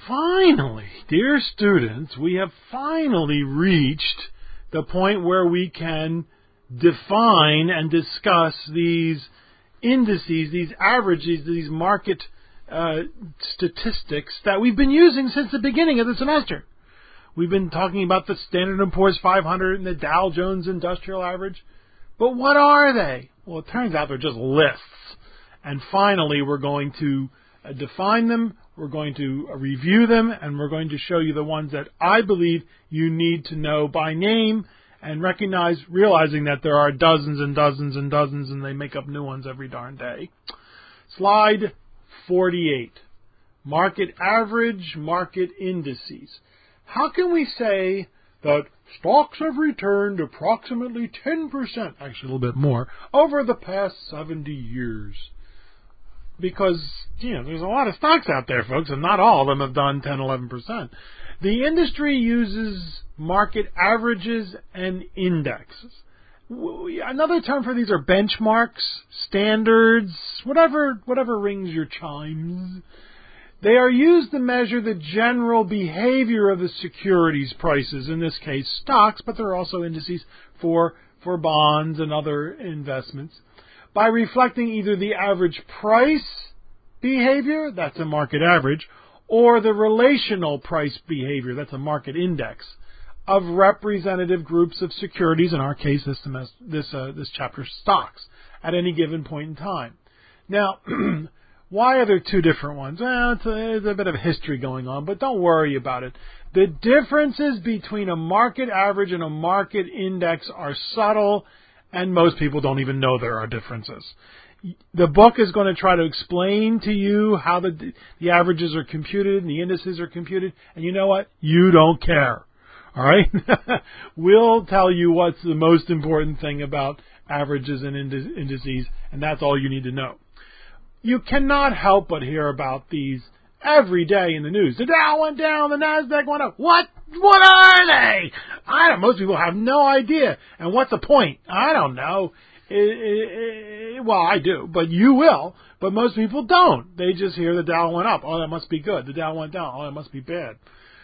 Finally, dear students, we have finally reached the point where we can define and discuss these indices, these averages, these market statistics that we've been using since the beginning of the semester. We've been talking about the Standard & Poor's 500 and the Dow Jones Industrial Average. But what are they? Well, it turns out they're just lists. And finally, we're going to define them, we're going to review them, and we're going to show you the ones that I believe you need to know by name and realizing that there are dozens and dozens and dozens, and they make up new ones every darn day. Slide 48. Market average, market indices. How can we say that stocks have returned approximately 10%, actually a little bit more, over the past 70 years? Because, there's a lot of stocks out there, folks, and not all of them have done 10, 11%. The industry uses market averages and indexes. Another term for these are benchmarks, standards, whatever rings your chimes. They are used to measure the general behavior of the securities prices, in this case stocks, but there are also indices for bonds and other investments, by reflecting either the average price behavior, that's a market average, or the relational price behavior, that's a market index, of representative groups of securities, in our case this chapter stocks, at any given point in time. Now, why are there two different ones? Well, there's a bit of history going on, but don't worry about it. The differences between a market average and a market index are subtle, and most people don't even know there are differences. The book is going to try to explain to you how the averages are computed and the indices are computed, and you know what? You don't care. All right? We'll tell you what's the most important thing about averages and indices, and that's all you need to know. You cannot help but hear about these every day in the news. The Dow went down, the Nasdaq went up. What are they? Most people have no idea. And what's the point? I don't know. Well, I do, but you will. But most people don't. They just hear the Dow went up. Oh, that must be good. The Dow went down. Oh, that must be bad.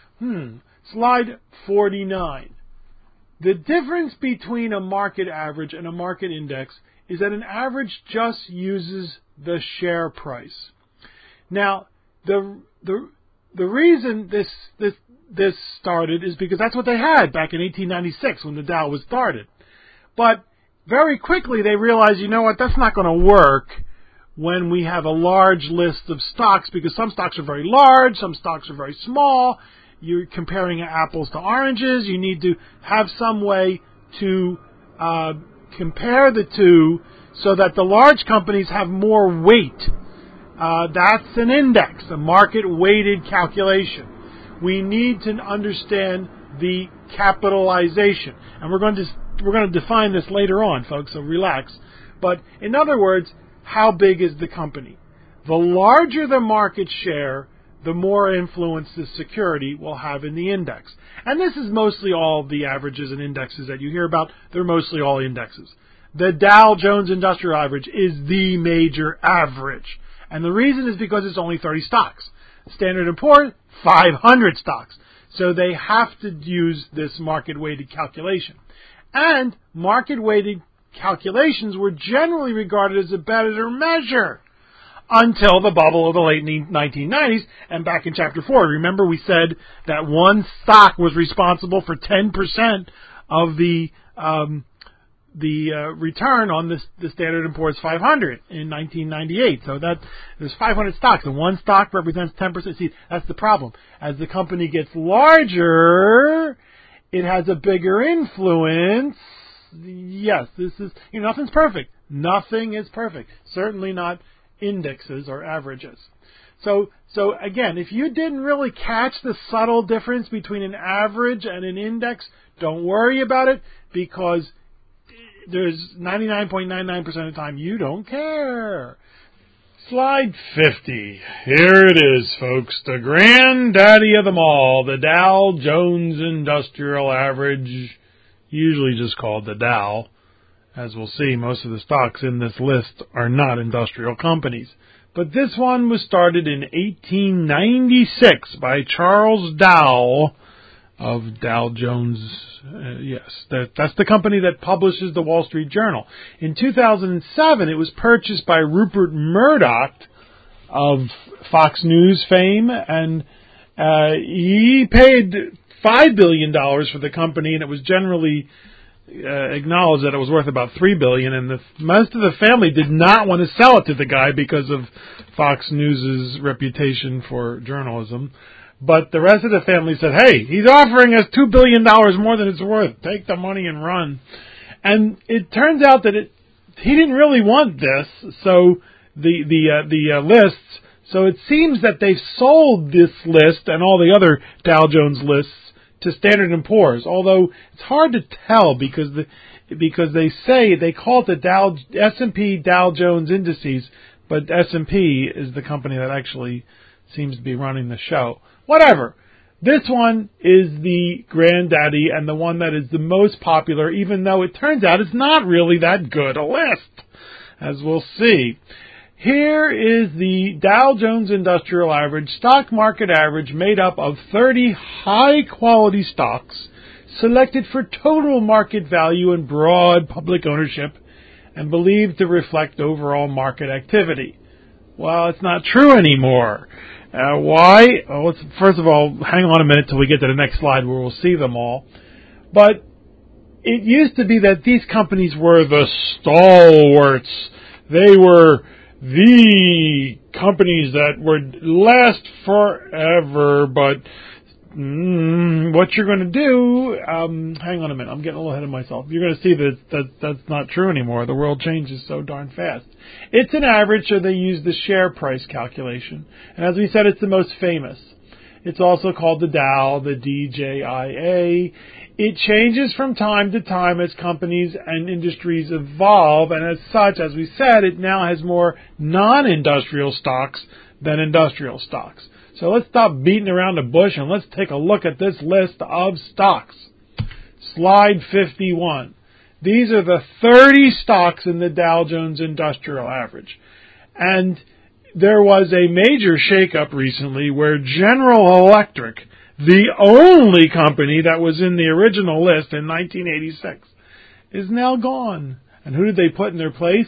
Slide 49. The difference between a market average and a market index is that an average just uses the share price. Now, the reason this started is because that's what they had back in 1896 when the Dow was started. But very quickly they realized, you know what, that's not going to work when we have a large list of stocks, because some stocks are very large, some stocks are very small. You're comparing apples to oranges. You need to have some way to compare the two so that the large companies have more weight. That's an index, a market-weighted calculation. We need to understand the capitalization, and we're going to define this later on, folks. So relax. But in other words, how big is the company? The larger the market share, the more influence the security will have in the index. And this is mostly all the averages and indexes that you hear about. They're mostly all indexes. The Dow Jones Industrial Average is the major average. And the reason is because it's only 30 stocks. Standard & Poor's, 500 stocks. So they have to use this market-weighted calculation. And market-weighted calculations were generally regarded as a better measure until the bubble of the late 1990s. And back in Chapter 4, remember we said that one stock was responsible for 10% of the return on the Standard & Poor's 500 in 1998. So that there's 500 stocks, and one stock represents 10%. See, that's the problem. As the company gets larger, it has a bigger influence. Yes, this is, nothing's perfect. Nothing is perfect. Certainly not indexes or averages. So again, if you didn't really catch the subtle difference between an average and an index, don't worry about it, because there's 99.99% of the time you don't care. Slide 50. Here it is, folks. The granddaddy of them all, the Dow Jones Industrial Average, usually just called the Dow. As we'll see, most of the stocks in this list are not industrial companies. But this one was started in 1896 by Charles Dow of Dow Jones. That's the company that publishes the Wall Street Journal. In 2007, it was purchased by Rupert Murdoch of Fox News fame, and he paid $5 billion for the company, and it was generally acknowledged that it was worth about $3 billion, and most of the family did not want to sell it to the guy because of Fox News's reputation for journalism. But the rest of the family said, "Hey, he's offering us $2 billion more than it's worth. Take the money and run." And it turns out that he didn't really want this, so the lists. So it seems that they've sold this list and all the other Dow Jones lists to Standard & Poor's, although it's hard to tell because they say they call it the S&P Dow Jones Indices, but S&P is the company that actually seems to be running the show. Whatever. This one is the granddaddy and the one that is the most popular, even though it turns out it's not really that good a list, as we'll see. Here is the Dow Jones Industrial Average, stock market average, made up of 30 high-quality stocks selected for total market value and broad public ownership and believed to reflect overall market activity. Well, it's not true anymore. Why? Well, first of all, hang on a minute till we get to the next slide where we'll see them all. But it used to be that these companies were the stalwarts. They were the companies that would last forever, but what you're going to do, hang on a minute, I'm getting a little ahead of myself. You're going to see that that's not true anymore. The world changes so darn fast. It's an average, so they use the share price calculation. And as we said, it's the most famous. It's also called the Dow, the DJIA. It changes from time to time as companies and industries evolve, and as such, as we said, it now has more non-industrial stocks than industrial stocks. So let's stop beating around the bush and let's take a look at this list of stocks. Slide 51. These are the 30 stocks in the Dow Jones Industrial Average. And there was a major shakeup recently where General Electric, the only company that was in the original list in 1986, is now gone. And who did they put in their place?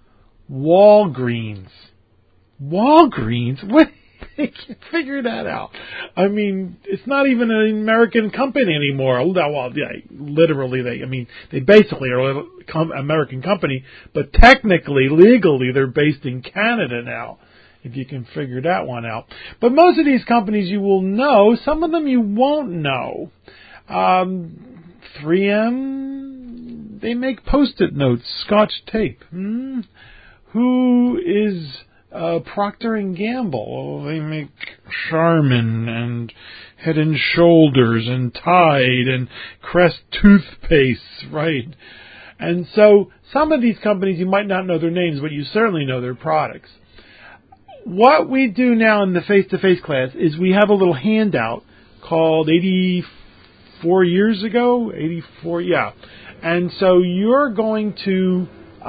Walgreens. Walgreens? What? They can't figure that out. I mean, it's not even an American company anymore. Well, yeah, literally, they basically are an American company, but technically, legally, they're based in Canada now, if you can figure that one out. But most of these companies you will know, some of them you won't know. 3M, they make Post-it notes, Scotch tape. Who is Procter & Gamble? Oh, they make Charmin and Head and Shoulders and Tide and Crest toothpaste, right? And so some of these companies, you might not know their names, but you certainly know their products. What we do now in the face-to-face class is we have a little handout called 84 years ago, 84, yeah. And so you're going to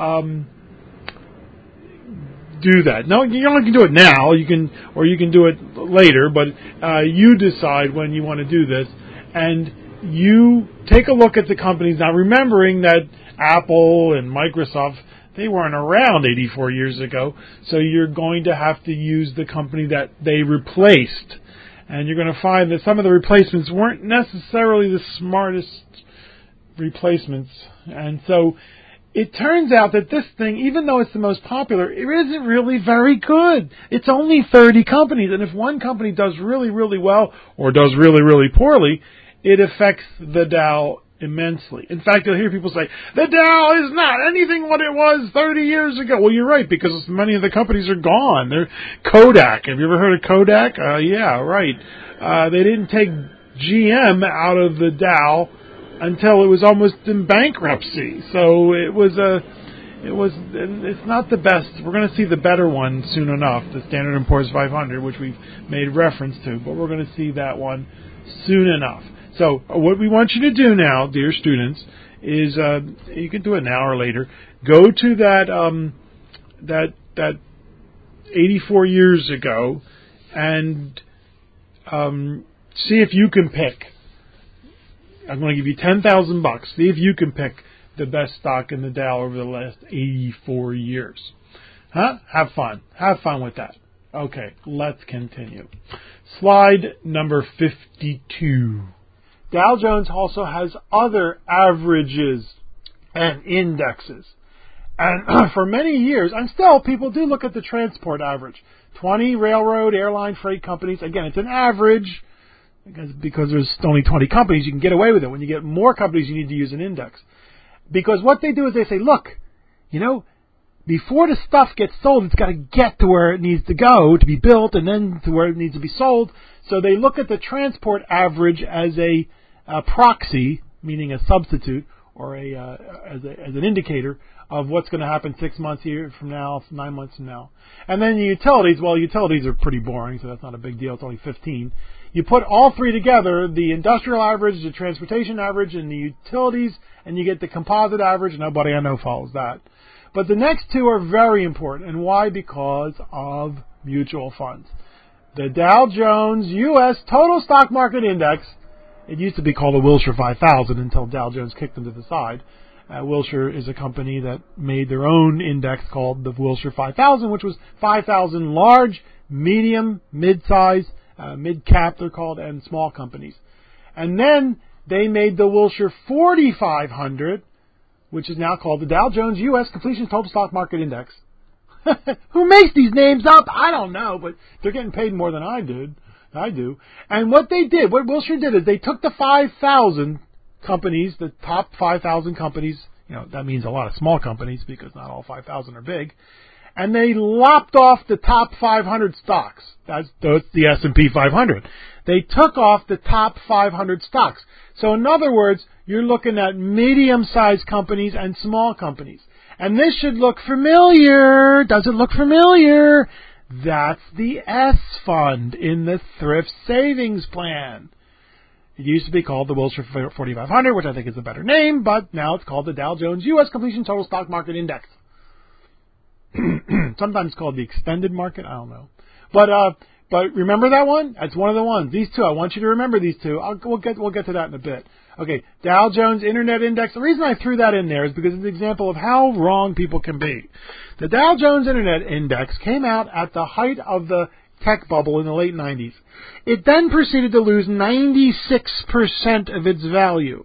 do that. No, you only can do it now. You can do it later, but you decide when you want to do this, and you take a look at the companies now, remembering that Apple and Microsoft, they weren't around 84 years ago, so you're going to have to use the company that they replaced, and you're going to find that some of the replacements weren't necessarily the smartest replacements, and so it turns out that this thing, even though it's the most popular, it isn't really very good. It's only 30 companies, and if one company does really, really well or does really, really poorly, it affects the Dow immensely. In fact, you'll hear people say, the Dow is not anything what it was 30 years ago. Well, you're right, because many of the companies are gone. They're Kodak. Have you ever heard of Kodak? Yeah, right. They didn't take GM out of the Dow until it was almost in bankruptcy. So it's not the best. We're going to see the better one soon enough, the Standard & Poor's 500, which we've made reference to, but we're going to see that one soon enough. So what we want you to do now, dear students, is you can do it now or later. Go to that 84 years ago and see if you can pick. I'm going to give you $10,000. See if you can pick the best stock in the Dow over the last 84 years. Huh? Have fun. Have fun with that. Okay, let's continue. Slide number 52. Dow Jones also has other averages and indexes. And for many years, and still people do look at the transport average. 20 railroad, airline, freight companies. Again, it's an average because there's only 20 companies. You can get away with it. When you get more companies, you need to use an index. Because what they do is they say, look, before the stuff gets sold, it's got to get to where it needs to go to be built and then to where it needs to be sold. So they look at the transport average as a proxy, meaning a substitute, or as an indicator of what's going to happen 6 months here from now, 9 months from now. And then the utilities, well, utilities are pretty boring, so that's not a big deal. It's only 15. You put all three together, the industrial average, the transportation average, and the utilities, and you get the composite average. Nobody I know follows that. But the next two are very important. And why? Because of mutual funds. The Dow Jones U.S. Total Stock Market Index, it used to be called the Wilshire 5000 until Dow Jones kicked them to the side. Wilshire is a company that made their own index called the Wilshire 5000, which was 5,000 large, medium, mid-size, mid-cap they're called, and small companies. And then they made the Wilshire 4500, which is now called the Dow Jones U.S. Completion Total Stock Market Index. Who makes these names up? I don't know, but they're getting paid more than I do. And what Wilshire did is they took the 5,000 companies, the top 5,000 companies, that means a lot of small companies because not all 5,000 are big, and they lopped off the top 500 stocks. That's the S&P 500. They took off the top 500 stocks. So in other words, you're looking at medium-sized companies and small companies. And this should look familiar. Does it look familiar? That's the S Fund in the Thrift Savings Plan. It used to be called the Wilshire 4500, which I think is a better name, but now it's called the Dow Jones U.S. Completion Total Stock Market Index. Sometimes called the extended market. I don't know. But remember that one? That's one of the ones. These two, I want you to remember these two. We'll get to that in a bit. Okay, Dow Jones Internet Index. The reason I threw that in there is because it's an example of how wrong people can be. The Dow Jones Internet Index came out at the height of the tech bubble in the late 90s. It then proceeded to lose 96% of its value.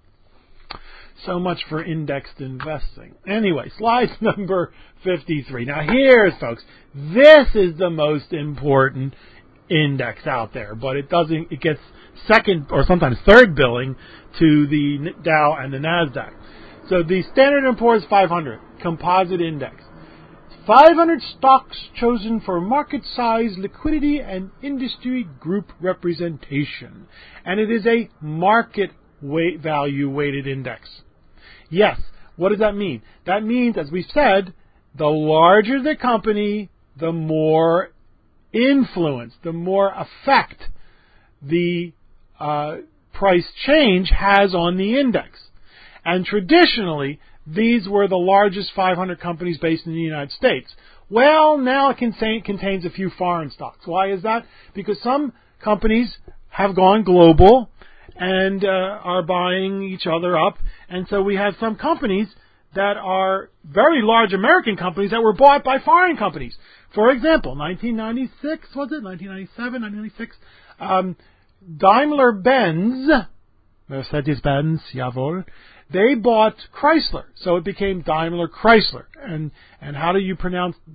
So much for indexed investing. Anyway, slide number 53. Now here's, folks, this is the most important index out there, but it gets second or sometimes third billing to the Dow and the NASDAQ. So the Standard & Poor's 500 composite index. 500 stocks chosen for market size, liquidity, and industry group representation. And it is a market value weighted index. Yes, what does that mean? That means, as we've said, the larger the company, the more influence, the more effect the price change has on the index. And traditionally, these were the largest 500 companies based in the United States. Well, now it contains a few foreign stocks. Why is that? Because some companies have gone global and are buying each other up. And so we have some companies that are very large American companies that were bought by foreign companies. For example, 1996, was it? 1997, 1996? Daimler-Benz, Mercedes-Benz, jawohl, they bought Chrysler, so it became Daimler Chrysler. And how did you,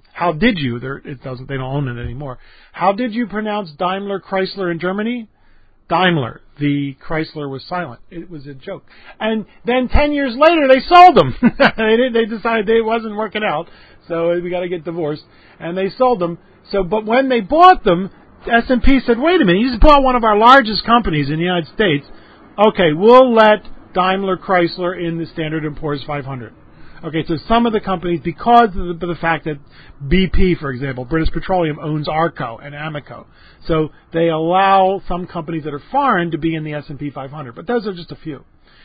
they don't own it anymore. How did you pronounce Daimler Chrysler in Germany? Daimler. The Chrysler was silent. It was a joke. And then 10 years later, they sold them. They decided it wasn't working out, so we got to get divorced. And they sold them. But when they bought them, S&P said, wait a minute, you just bought one of our largest companies in the United States. Okay, we'll let Daimler Chrysler in the Standard & Poor's 500. Okay, so some of the companies, because of the fact that BP, for example, British Petroleum, owns Arco and Amoco, so they allow some companies that are foreign to be in the S&P 500, but those are just a few.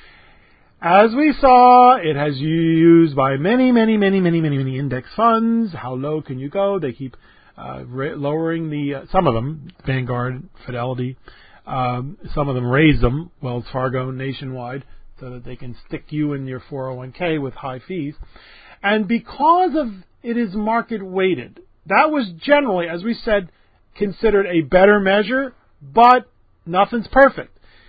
As we saw, it has used by many index funds. How low can you go? They keep lowering some of them, Vanguard, Fidelity, some of them raise them, Wells Fargo, Nationwide, so that they can stick you in your 401k with high fees. And because of it is market weighted, that was generally, as we said, considered a better measure, but nothing's perfect.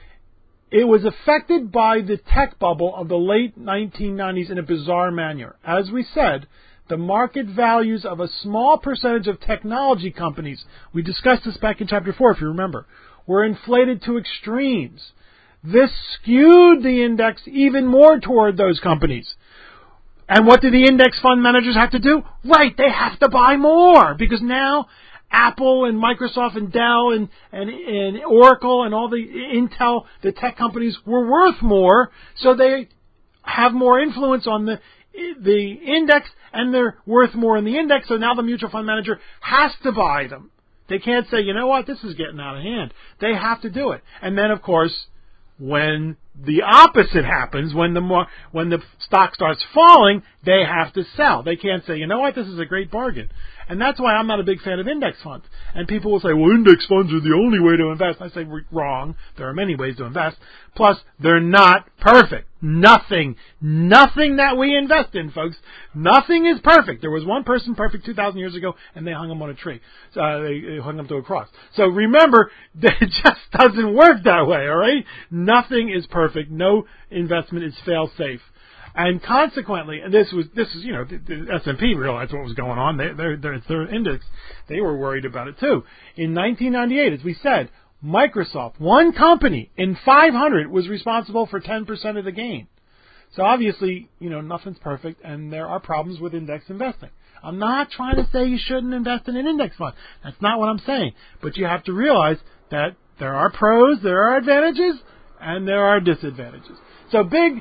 It was affected by the tech bubble of the late 1990s in a bizarre manner. As we said, the market values of a small percentage of technology companies, we discussed this back in Chapter 4 if you remember, were inflated to extremes. This skewed the index even more toward those companies. And what do the index fund managers have to do? Right, they have to buy more, because now Apple and Microsoft and Dell and Oracle and all the Intel, the tech companies, were worth more, so they have more influence on the index, and they're worth more in the index, so now the mutual fund manager has to buy them. They can't say, you know what, this is getting out of hand. They have to do it. And then, of course, when the opposite happens, when the stock starts falling, they have to sell. They can't say, you know what, this is a great bargain. And that's why I'm not a big fan of index funds. And people will say, well, index funds are the only way to invest. I say, wrong. There are many ways to invest. Plus, they're not perfect. Nothing that we invest in, folks, nothing is perfect. There was one person perfect 2,000 years ago, and they hung him on a tree. They hung him to a cross. So remember, that it just doesn't work that way, all right? Nothing is perfect. No investment is fail-safe. And consequently, and this is the S&P realized what was going on. Their index, they were worried about it too. In 1998, as we said, Microsoft, one company in 500, was responsible for 10% of the gain. So obviously, nothing's perfect, and there are problems with index investing. I'm not trying to say you shouldn't invest in an index fund. That's not what I'm saying. But you have to realize that there are pros, there are advantages, and there are disadvantages. So big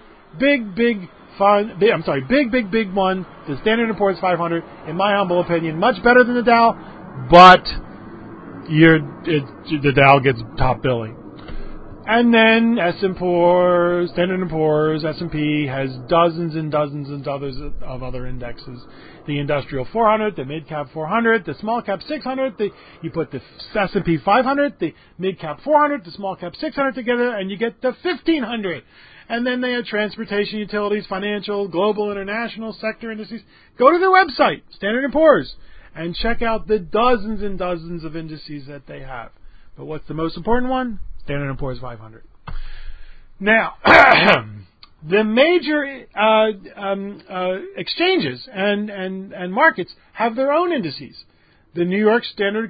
one, the Standard & Poor's 500, in my humble opinion, much better than the Dow, but the Dow gets top billing. And then Standard & Poor's, S&P has dozens and dozens and dozens of other indexes. The Industrial 400, the Mid-Cap 400, the Small-Cap 600, you put the S&P 500, the Mid-Cap 400, the Small-Cap 600 together, and you get the 1500. And then they have transportation, utilities, financial, global, international sector indices. Go to their website, Standard & Poor's, and check out the dozens and dozens of indices that they have. But what's the most important one? Standard & Poor's 500. Now, the major exchanges and markets have their own indices. The New York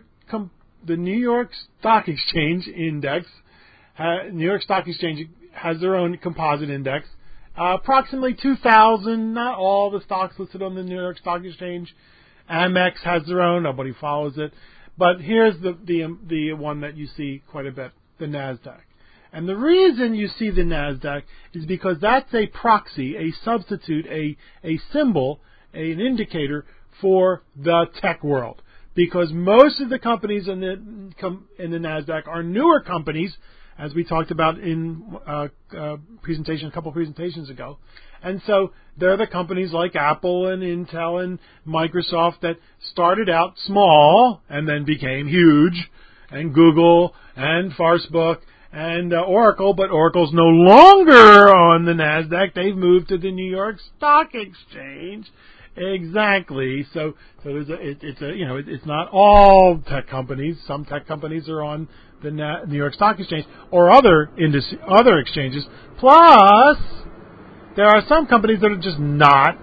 Stock Exchange Index, New York Stock Exchange has their own composite index. Approximately 2,000, not all the stocks listed on the New York Stock Exchange. Amex has their own, nobody follows it. But here's the one that you see quite a bit, the NASDAQ. And the reason you see the NASDAQ is because that's a proxy, a substitute, a symbol, an indicator for the tech world. Because most of the companies in the NASDAQ are newer companies, as we talked about in a couple presentations ago. And so they're the companies like Apple and Intel and Microsoft that started out small and then became huge, and Google and Facebook and Oracle, but Oracle's no longer on the NASDAQ. They've moved to the New York Stock Exchange. Exactly. So it's not all tech companies. Some tech companies are on the New York Stock Exchange or other exchanges. Plus, there are some companies that are just not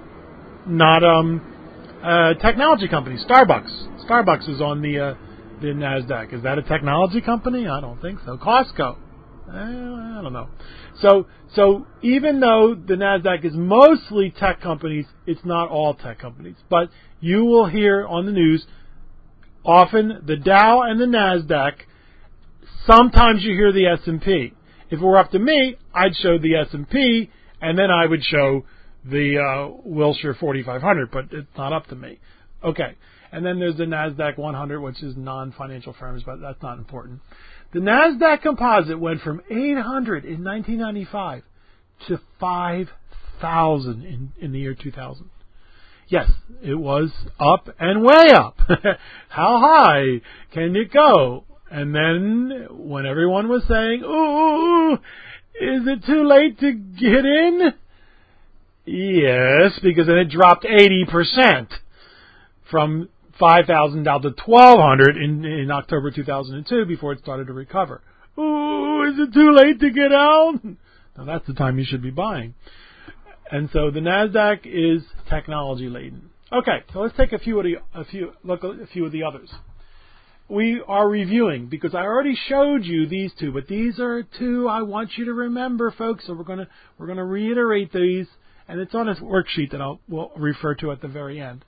technology companies. Starbucks is on the NASDAQ. Is that a technology company? I don't think so. Costco. I don't know. So even though the NASDAQ is mostly tech companies, it's not all tech companies. But you will hear on the news often the Dow and the NASDAQ. Sometimes you hear the S&P. If it were up to me, I'd show the S&P, and then I would show the Wilshire 4500, but it's not up to me. Okay. And then there's the NASDAQ 100, which is non-financial firms, but that's not important. The NASDAQ composite went from 800 in 1995 to 5,000 in the year 2000. Yes, it was up and way up. How high can it go? And then when everyone was saying, ooh, is it too late to get in? Yes, because then it dropped 80% from 5,000 down to 1,200 in October 2002 before it started to recover. Ooh, is it too late to get out? Now that's the time you should be buying. And so the NASDAQ is technology laden. Okay, so let's take a few of the others. We are reviewing because I already showed you these two, but these are two I want you to remember, folks. So we're gonna reiterate these, and it's on a worksheet that we'll refer to at the very end.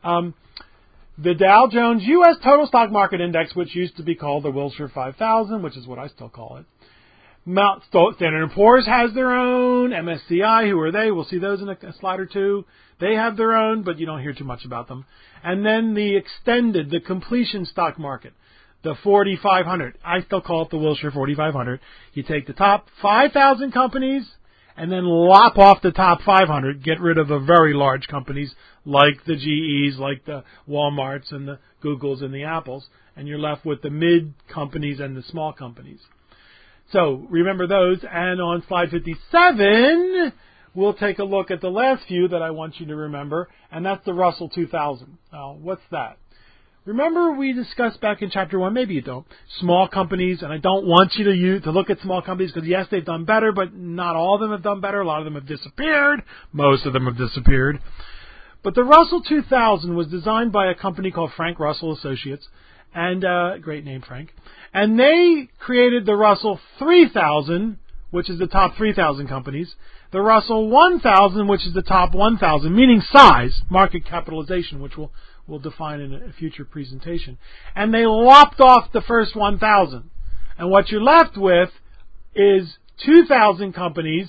The Dow Jones U.S. Total Stock Market Index, which used to be called the Wilshire 5000, which is what I still call it. Standard & Poor's has their own. MSCI, who are they? We'll see those in a slide or two. They have their own, but you don't hear too much about them. And then the completion stock market, the 4,500. I still call it the Wilshire 4,500. You take the top 5,000 companies and then lop off the top 500, get rid of the very large companies like the GEs, like the Walmarts and the Googles and the Apples, and you're left with the mid companies and the small companies. So remember those, and on slide 57, we'll take a look at the last few that I want you to remember, and that's the Russell 2000. Now, what's that? Remember we discussed back in Chapter 1, maybe you don't, small companies, and I don't want you to look at small companies because, yes, they've done better, but not all of them have done better. A lot of them have disappeared. Most of them have disappeared. But the Russell 2000 was designed by a company called Frank Russell Associates, and great name, Frank. And they created the Russell 3000, which is the top 3,000 companies, the Russell 1000, which is the top 1,000, meaning size, market capitalization, which we'll define in a future presentation. And they lopped off the first 1,000. And what you're left with is 2,000 companies,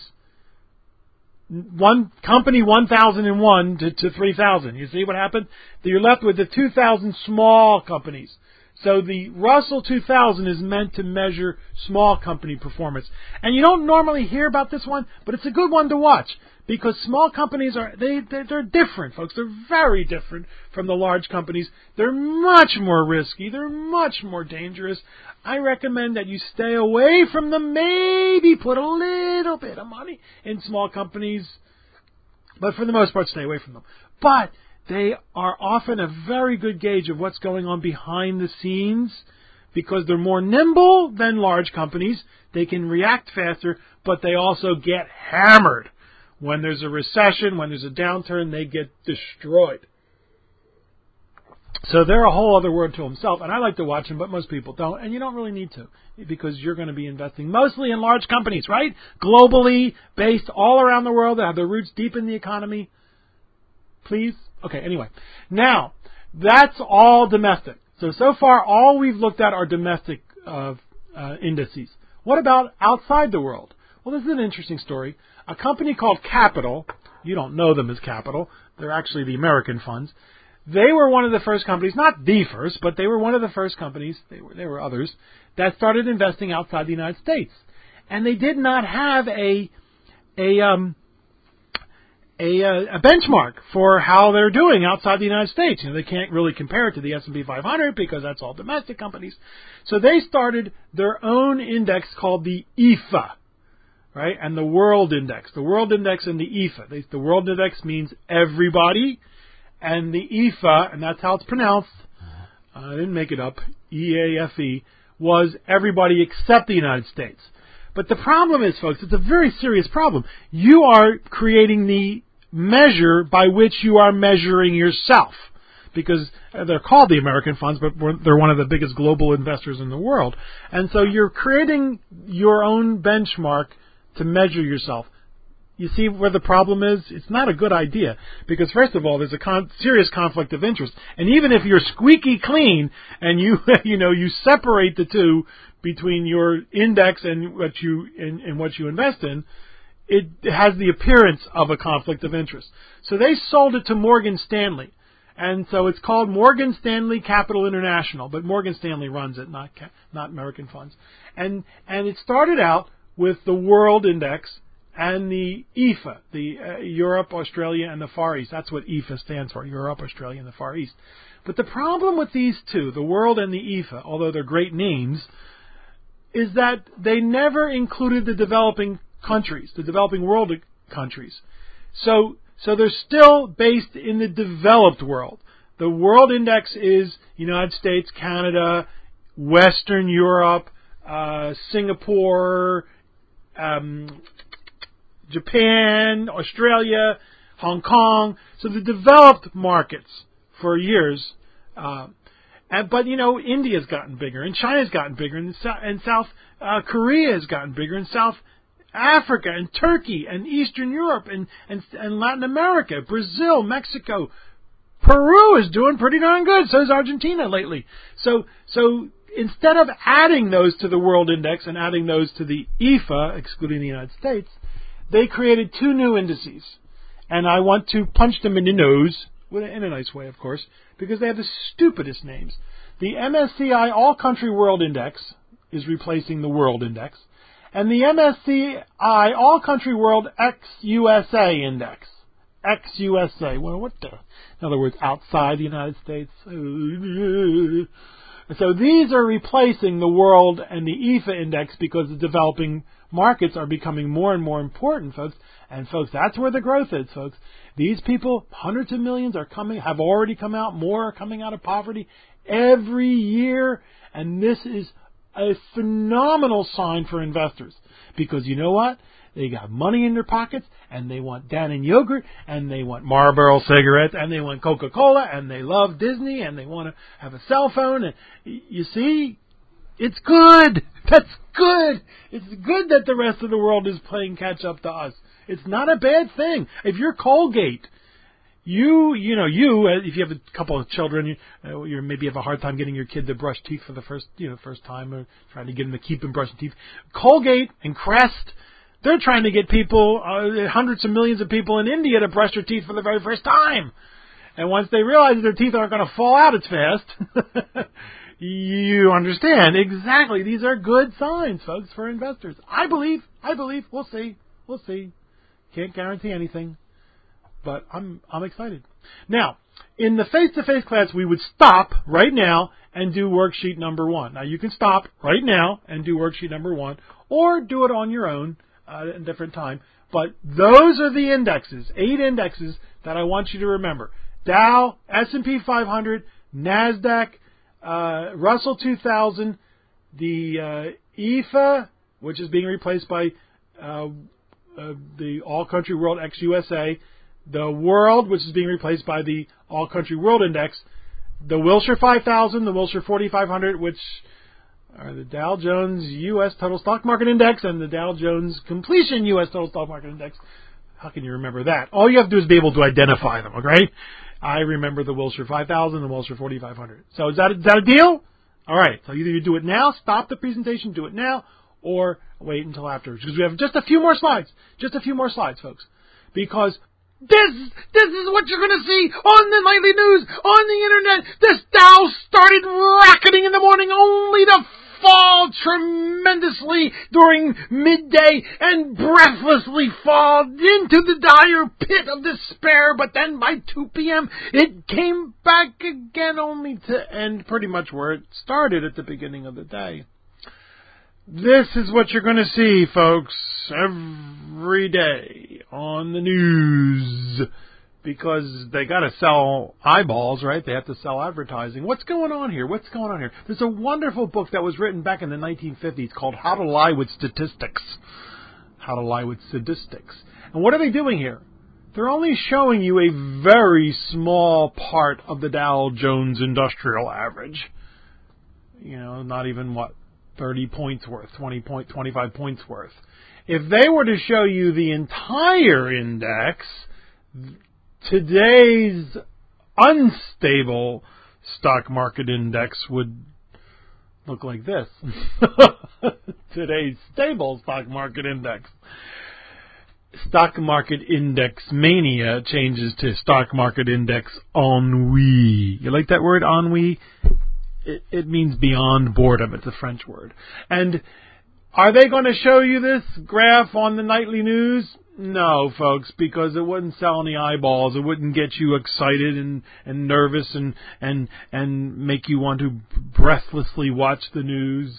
one company 1,001 to 3,000. You see what happened? You're left with the 2,000 small companies. So the Russell 2000 is meant to measure small company performance. And you don't normally hear about this one, but it's a good one to watch because small companies they're different, folks. They're very different from the large companies. They're much more risky. They're much more dangerous. I recommend that you stay away from them. Maybe put a little bit of money in small companies, but for the most part, stay away from them. But they are often a very good gauge of what's going on behind the scenes because they're more nimble than large companies. They can react faster, but they also get hammered. When there's a recession, when there's a downturn, they get destroyed. So they're a whole other world to themselves, and I like to watch them, but most people don't, and you don't really need to because you're going to be investing mostly in large companies, right? Globally based all around the world that have their roots deep in the economy. Please? Okay, anyway. Now, that's all domestic. So far, all we've looked at are domestic indices. What about outside the world? Well, this is an interesting story. A company called Capital, you don't know them as Capital, they're actually the American funds. They were one of the first companies, not the first, but they were one of the first companies, there were others, that started investing outside the United States. And they did not have a benchmark for how they're doing outside the United States. You know, they can't really compare it to the S&P 500 because that's all domestic companies. So they started their own index called the EFA, right? And the World Index. The World Index and the EFA. The World Index means everybody, and the EFA, and that's how it's pronounced, I didn't make it up, EAFE, was everybody except the United States. But the problem is, folks, it's a very serious problem. You are creating the measure by which you are measuring yourself. Because they're called the American funds, but they're one of the biggest global investors in the world. And so you're creating your own benchmark to measure yourself. You see where the problem is? It's not a good idea. Because first of all, there's a serious conflict of interest. And even if you're squeaky clean and you separate the two between your index and what you invest in, it has the appearance of a conflict of interest. So they sold it to Morgan Stanley. And so it's called Morgan Stanley Capital International, but Morgan Stanley runs it, not American funds. And it started out with the World Index, and the EFA, the Europe, Australia, and the Far East. That's what EFA stands for, Europe, Australia, and the Far East. But the problem with these two, the World and the EFA, although they're great names, is that they never included the developing countries, the developing world countries. So they're still based in the developed world. The World Index is United States, Canada, Western Europe, Singapore, Japan, Australia, Hong Kong. So the developed markets for years. But India's gotten bigger, and China's gotten bigger, and South Korea has gotten bigger, and South Africa, and Turkey, and Eastern Europe, and Latin America, Brazil, Mexico. Peru is doing pretty darn good. So is Argentina lately. So instead of adding those to the World Index and adding those to the EFA, excluding the United States, they created two new indices. And I want to punch them in the nose, in a nice way, of course, because they have the stupidest names. The MSCI All Country World Index is replacing the World Index, and the MSCI All Country World ex-USA Index. Ex-USA. Well, what the? In other words, outside the United States. So these are replacing the World and the EFA Index because the developing markets are becoming more and more important, folks. And, folks, that's where the growth is, folks. These people, hundreds of millions, have already come out. More are coming out of poverty every year. And this is a phenomenal sign for investors. Because you know what? They got money in their pockets, and they want Dannon yogurt, and they want Marlboro cigarettes, and they want Coca-Cola, and they love Disney, and they want to have a cell phone. And you see, it's good. That's good. It's good that the rest of the world is playing catch up to us. It's not a bad thing. If you're Colgate, if you have a couple of children, you maybe have a hard time getting your kid to brush teeth for the first time, or trying to get them to keep them brushing teeth. Colgate and Crest, they're trying to get people, hundreds of millions of people in India to brush their teeth for the very first time. And once they realize that their teeth aren't going to fall out as fast, you understand. Exactly. These are good signs, folks, for investors. I believe. We'll see. Can't guarantee anything. But I'm excited. Now, in the face-to-face class, we would stop right now and do worksheet number 1. Now, you can stop right now and do worksheet number 1, or do it on your own at a different time. But those are the indexes, 8 indexes that I want you to remember. Dow, S&P 500, NASDAQ, Russell 2000, the EFA, which is being replaced by the All Country World ex-USA, the World, which is being replaced by the All Country World Index, the Wilshire 5000, the Wilshire 4500, which are the Dow Jones U.S. Total Stock Market Index, and the Dow Jones Completion U.S. Total Stock Market Index. How can you remember that? All you have to do is be able to identify them, okay? I remember the Wilshire 5000 and the Wilshire 4500. So is that a deal? All right. So either you do it now, stop the presentation, do it now, or wait until afterwards. Because we have just a few more slides. Just a few more slides, folks. Because this is what you're going to see on the nightly news, on the internet. This Dow started rocketing in the morning only to fall tremendously during midday and breathlessly fall into the dire pit of despair. But then by 2 p.m. it came back again, only to end pretty much where it started at the beginning of the day. This is what you're going to see, folks, every day on the news, because they got to sell eyeballs, right? They have to sell advertising. What's going on here? There's a wonderful book that was written back in the 1950s called How to Lie with Statistics. How to Lie with Statistics. And what are they doing here? They're only showing you a very small part of the Dow Jones Industrial Average. Not even 30 points worth, 25 points worth. If they were to show you the entire index, today's unstable stock market index would look like this. Today's stable stock market index. Stock market index mania changes to stock market index ennui. You like that word, ennui? It means beyond boredom. It's a French word. And Are they going to show you this graph on the nightly news? No, folks, because it wouldn't sell any eyeballs. It wouldn't get you excited and nervous and make you want to breathlessly watch the news.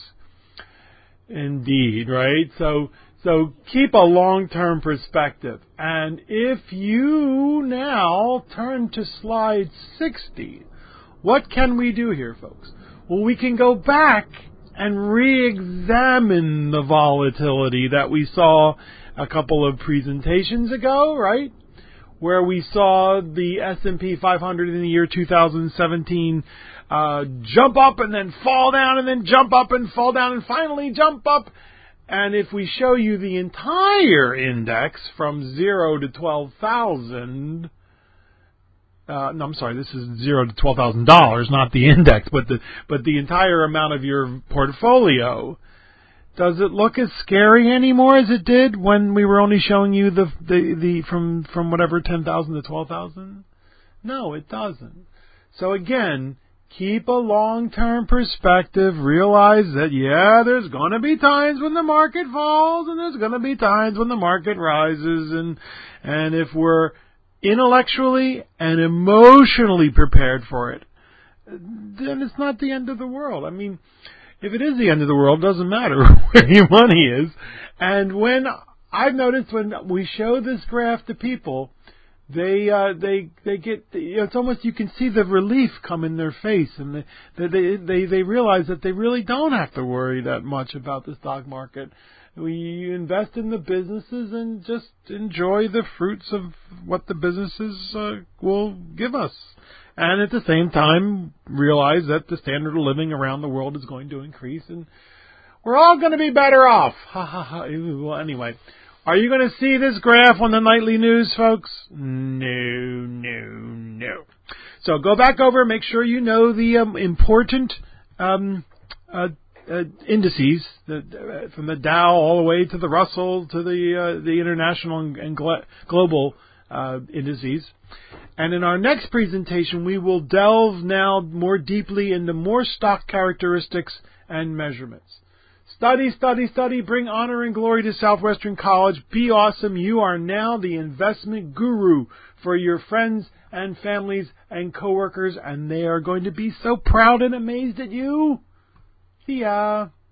Indeed, right? So keep a long-term perspective. And if you now turn to slide 60, what can we do here, folks? Well, we can go back and re-examine the volatility that we saw a couple of presentations ago, right? Where we saw the S&P 500 in the year 2017 jump up and then fall down and then jump up and fall down and finally jump up. And if we show you the entire index from 0 to 12,000, no, I'm sorry, this is $0 to $12,000, not the index, but the entire amount of your portfolio. Does it look as scary anymore as it did when we were only showing you the from whatever 10,000 to 12,000? No, it doesn't. So again, keep a long-term perspective. Realize that there's going to be times when the market falls, and there's going to be times when the market rises, and if we're intellectually and emotionally prepared for it, then it's not the end of the world. I mean, if it is the end of the world, it doesn't matter where your money is. And when I've noticed when we show this graph to people, they get, it's almost, you can see the relief come in their face, and they realize that they really don't have to worry that much about the stock market. We invest in the businesses and just enjoy the fruits of what the businesses will give us. And at the same time, realize that the standard of living around the world is going to increase, and we're all going to be better off. Ha ha ha. Well, anyway, are you going to see this graph on the nightly news, folks? No. So go back over, make sure you know the important indices, from the Dow all the way to the Russell to the international and global indices. And in our next presentation, we will delve now more deeply into more stock characteristics and measurements. Study, study, study. Bring honor and glory to Southwestern College. Be awesome. You are now the investment guru for your friends and families and coworkers, and they are going to be so proud and amazed at you. See ya.